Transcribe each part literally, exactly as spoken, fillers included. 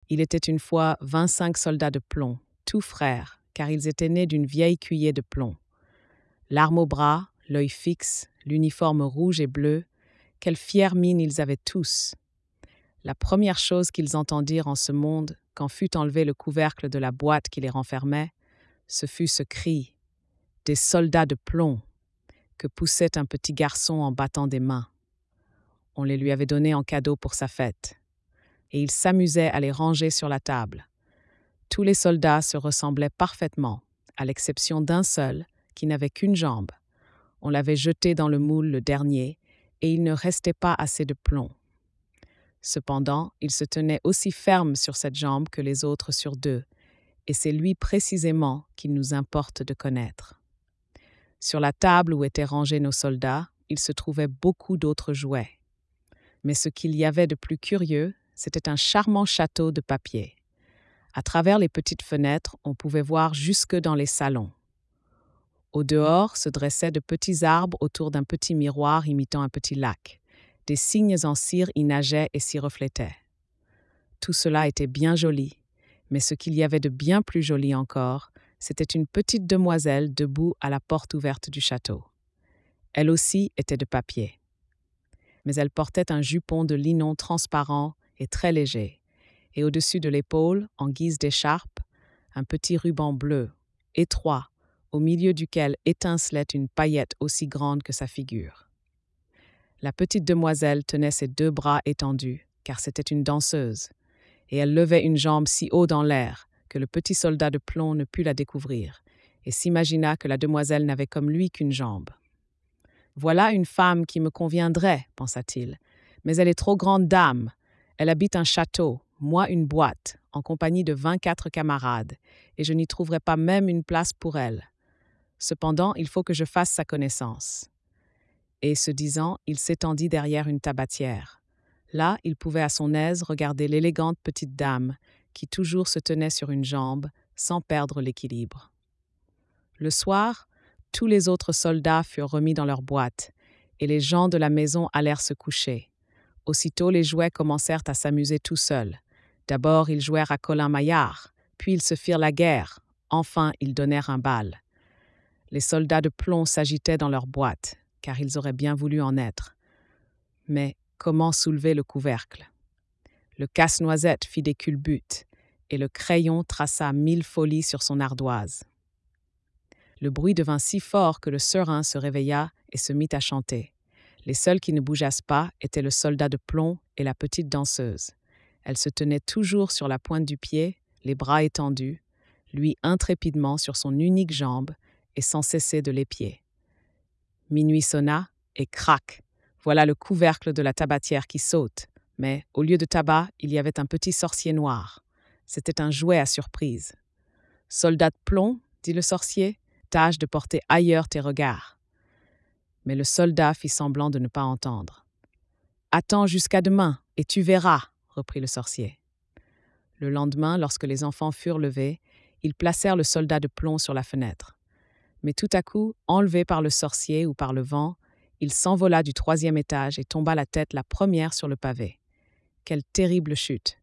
Il était une fois vingt-cinq soldats de plomb, tous frères, car ils étaient nés d'une vieille cuillère de plomb. L'arme au bras, l'œil fixe, l'uniforme rouge et bleu, quelle fière mine ils avaient tous. La première chose qu'ils entendirent en ce monde, quand fut enlevé le couvercle de la boîte qui les renfermait, ce fut ce cri « Des soldats de plomb !» que poussait un petit garçon en battant des mains. On les lui avait donnés en cadeau pour sa fête. Et il s'amusait à les ranger sur la table. Tous les soldats se ressemblaient parfaitement, à l'exception d'un seul, qui n'avait qu'une jambe. On l'avait jeté dans le moule le dernier, et il ne restait pas assez de plomb. Cependant, il se tenait aussi ferme sur cette jambe que les autres sur deux, et c'est lui précisément qu'il nous importe de connaître. Sur la table où étaient rangés nos soldats, il se trouvait beaucoup d'autres jouets. Mais ce qu'il y avait de plus curieux, c'était un charmant château de papier. À travers les petites fenêtres, on pouvait voir jusque dans les salons. Au dehors se dressaient de petits arbres autour d'un petit miroir imitant un petit lac. Des cygnes en cire y nageaient et s'y reflétaient. Tout cela était bien joli, mais ce qu'il y avait de bien plus joli encore, c'était une petite demoiselle debout à la porte ouverte du château. Elle aussi était de papier. Mais elle portait un jupon de linon transparent et très léger, et au-dessus de l'épaule, en guise d'écharpe, un petit ruban bleu, étroit, au milieu duquel étincelait une paillette aussi grande que sa figure. La petite demoiselle tenait ses deux bras étendus, car c'était une danseuse, et elle levait une jambe si haut dans l'air que le petit soldat de plomb ne put la découvrir, et s'imagina que la demoiselle n'avait comme lui qu'une jambe. « Voilà une femme qui me conviendrait, pensa-t-il, mais elle est trop grande dame. Elle habite un château, moi une boîte, en compagnie de vingt-quatre camarades, et je n'y trouverai pas même une place pour elle. Cependant, il faut que je fasse sa connaissance. » Et ce disant, il s'étendit derrière une tabatière. Là, il pouvait à son aise regarder l'élégante petite dame qui toujours se tenait sur une jambe sans perdre l'équilibre. Le soir, tous les autres soldats furent remis dans leur boîte, et les gens de la maison allèrent se coucher. Aussitôt, les jouets commencèrent à s'amuser tout seuls. D'abord, ils jouèrent à Colin-Maillard, puis ils se firent la guerre. Enfin, ils donnèrent un bal. Les soldats de plomb s'agitaient dans leur boîte, car ils auraient bien voulu en être. Mais comment soulever le couvercle? Le casse-noisette fit des culbutes, et le crayon traça mille folies sur son ardoise. Le bruit devint si fort que le serin se réveilla et se mit à chanter. Les seuls qui ne bougeassent pas étaient le soldat de plomb et la petite danseuse. Elle se tenait toujours sur la pointe du pied, les bras étendus, lui intrépidement sur son unique jambe et sans cesser de l'épier. Minuit sonna et crac, voilà le couvercle de la tabatière qui saute. Mais au lieu de tabac, il y avait un petit sorcier noir. C'était un jouet à surprise. « Soldat de plomb, dit le sorcier, tâche de porter ailleurs tes regards. » Mais le soldat fit semblant de ne pas entendre. « Attends jusqu'à demain, et tu verras, » reprit le sorcier. Le lendemain, lorsque les enfants furent levés, ils placèrent le soldat de plomb sur la fenêtre. Mais tout à coup, enlevé par le sorcier ou par le vent, il s'envola du troisième étage et tomba la tête la première sur le pavé. Quelle terrible chute!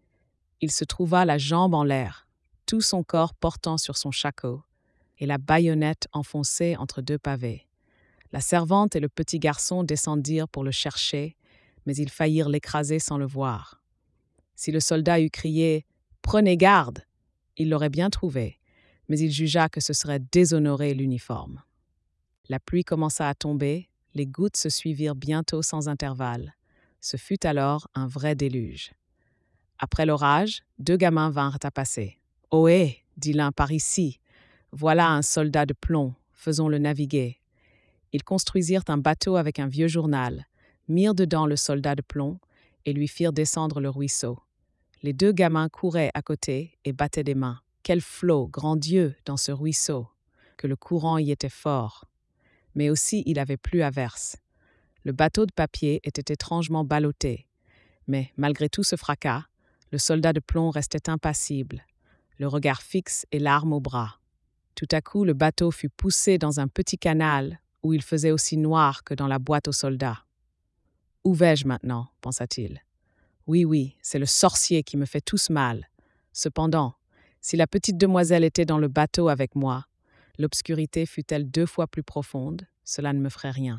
Il se trouva la jambe en l'air, tout son corps portant sur son shako, et la baïonnette enfoncée entre deux pavés. La servante et le petit garçon descendirent pour le chercher, mais ils faillirent l'écraser sans le voir. Si le soldat eût crié « Prenez garde !» il l'aurait bien trouvé, mais il jugea que ce serait déshonorer l'uniforme. La pluie commença à tomber, les gouttes se suivirent bientôt sans intervalle. Ce fut alors un vrai déluge. Après l'orage, deux gamins vinrent à passer. « Ohé !» dit l'un, « par ici. Voilà un soldat de plomb, faisons-le naviguer. » Ils construisirent un bateau avec un vieux journal, mirent dedans le soldat de plomb et lui firent descendre le ruisseau. Les deux gamins couraient à côté et battaient des mains. Quel flot, grand Dieu, dans ce ruisseau, que le courant y était fort. Mais aussi il avait plu à verse. Le bateau de papier était étrangement ballotté. Mais malgré tout ce fracas, le soldat de plomb restait impassible, le regard fixe et l'arme au bras. Tout à coup, le bateau fut poussé dans un petit canal où il faisait aussi noir que dans la boîte aux soldats. « Où vais-je maintenant ?» pensa-t-il. Oui, oui, c'est le sorcier qui me fait tout ce mal. Cependant, si la petite demoiselle était dans le bateau avec moi, l'obscurité fût-elle deux fois plus profonde, cela ne me ferait rien.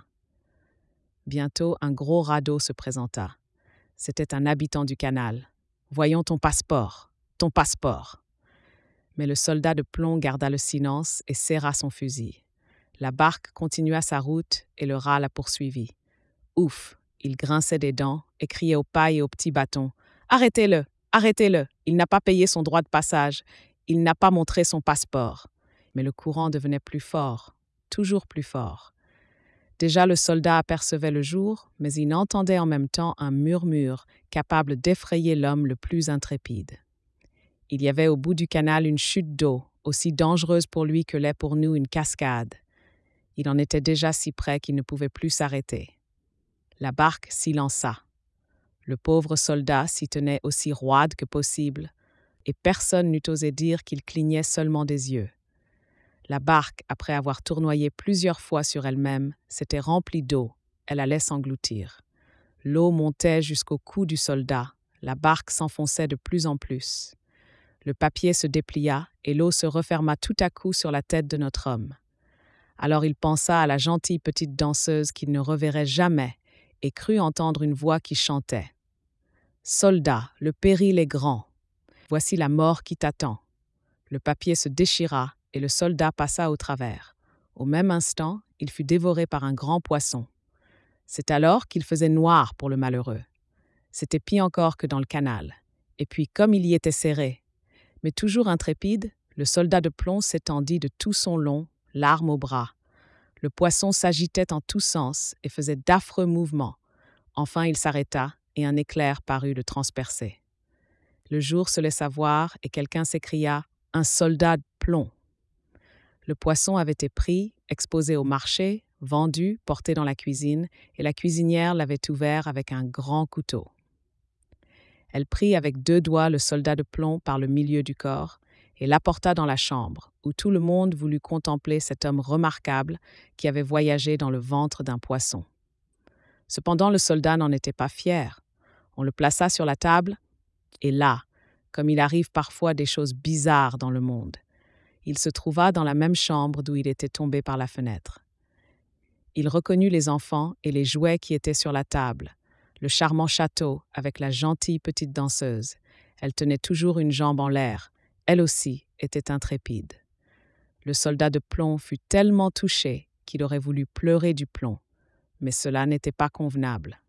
Bientôt, un gros radeau se présenta. C'était un habitant du canal. « Voyons ton passeport, ton passeport !» Mais le soldat de plomb garda le silence et serra son fusil. La barque continua sa route et le rat la poursuivit. Ouf! Il grinçait des dents et criait aux pailles et aux petits bâtons. « Arrêtez-le! Arrêtez-le! Il n'a pas payé son droit de passage. Il n'a pas montré son passeport. » Mais le courant devenait plus fort, toujours plus fort. Déjà le soldat apercevait le jour, mais il entendait en même temps un murmure capable d'effrayer l'homme le plus intrépide. Il y avait au bout du canal une chute d'eau, aussi dangereuse pour lui que l'est pour nous une cascade. Il en était déjà si près qu'il ne pouvait plus s'arrêter. La barque s'y lança. Le pauvre soldat s'y tenait aussi roide que possible, et personne n'eût osé dire qu'il clignait seulement des yeux. La barque, après avoir tournoyé plusieurs fois sur elle-même, s'était remplie d'eau. Elle allait s'engloutir. L'eau montait jusqu'au cou du soldat. La barque s'enfonçait de plus en plus. Le papier se déplia et l'eau se referma tout à coup sur la tête de notre homme. Alors il pensa à la gentille petite danseuse qu'il ne reverrait jamais et crut entendre une voix qui chantait. « Soldat, le péril est grand. Voici la mort qui t'attend. » Le papier se déchira et le soldat passa au travers. Au même instant, il fut dévoré par un grand poisson. C'est alors qu'il faisait noir pour le malheureux. C'était pis encore que dans le canal. Et puis, comme il y était serré, mais toujours intrépide, le soldat de plomb s'étendit de tout son long, l'arme au bras. Le poisson s'agitait en tous sens et faisait d'affreux mouvements. Enfin, il s'arrêta et un éclair parut le transpercer. Le jour se laissa voir et quelqu'un s'écria « Un soldat de plomb !» Le poisson avait été pris, exposé au marché, vendu, porté dans la cuisine, et la cuisinière l'avait ouvert avec un grand couteau. Elle prit avec deux doigts le soldat de plomb par le milieu du corps et l'apporta dans la chambre, où tout le monde voulut contempler cet homme remarquable qui avait voyagé dans le ventre d'un poisson. Cependant, le soldat n'en était pas fier. On le plaça sur la table, et là, comme il arrive parfois des choses bizarres dans le monde, il se trouva dans la même chambre d'où il était tombé par la fenêtre. Il reconnut les enfants et les jouets qui étaient sur la table, le charmant château avec la gentille petite danseuse. Elle tenait toujours une jambe en l'air. Elle aussi était intrépide. Le soldat de plomb fut tellement touché qu'il aurait voulu pleurer du plomb, mais cela n'était pas convenable.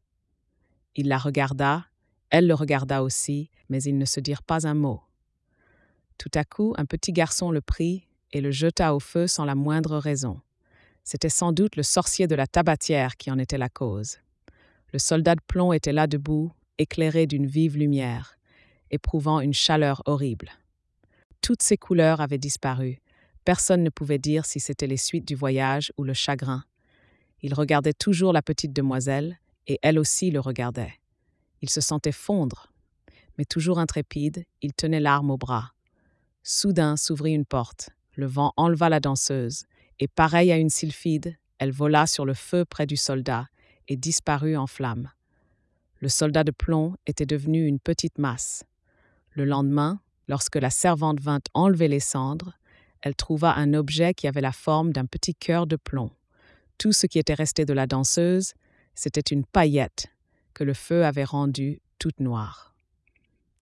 Il la regarda, elle le regarda aussi, mais ils ne se dirent pas un mot. Tout à coup, un petit garçon le prit et le jeta au feu sans la moindre raison. C'était sans doute le sorcier de la tabatière qui en était la cause. Le soldat de plomb était là debout, éclairé d'une vive lumière, éprouvant une chaleur horrible. Toutes ses couleurs avaient disparu. Personne ne pouvait dire si c'était les suites du voyage ou le chagrin. Il regardait toujours la petite demoiselle, et elle aussi le regardait. Il se sentait fondre, mais toujours intrépide, il tenait l'arme au bras. Soudain s'ouvrit une porte, le vent enleva la danseuse, et pareille à une sylphide, elle vola sur le feu près du soldat et disparut en flammes. Le soldat de plomb était devenu une petite masse. Le lendemain, lorsque la servante vint enlever les cendres, elle trouva un objet qui avait la forme d'un petit cœur de plomb. Tout ce qui était resté de la danseuse, c'était une paillette que le feu avait rendue toute noire.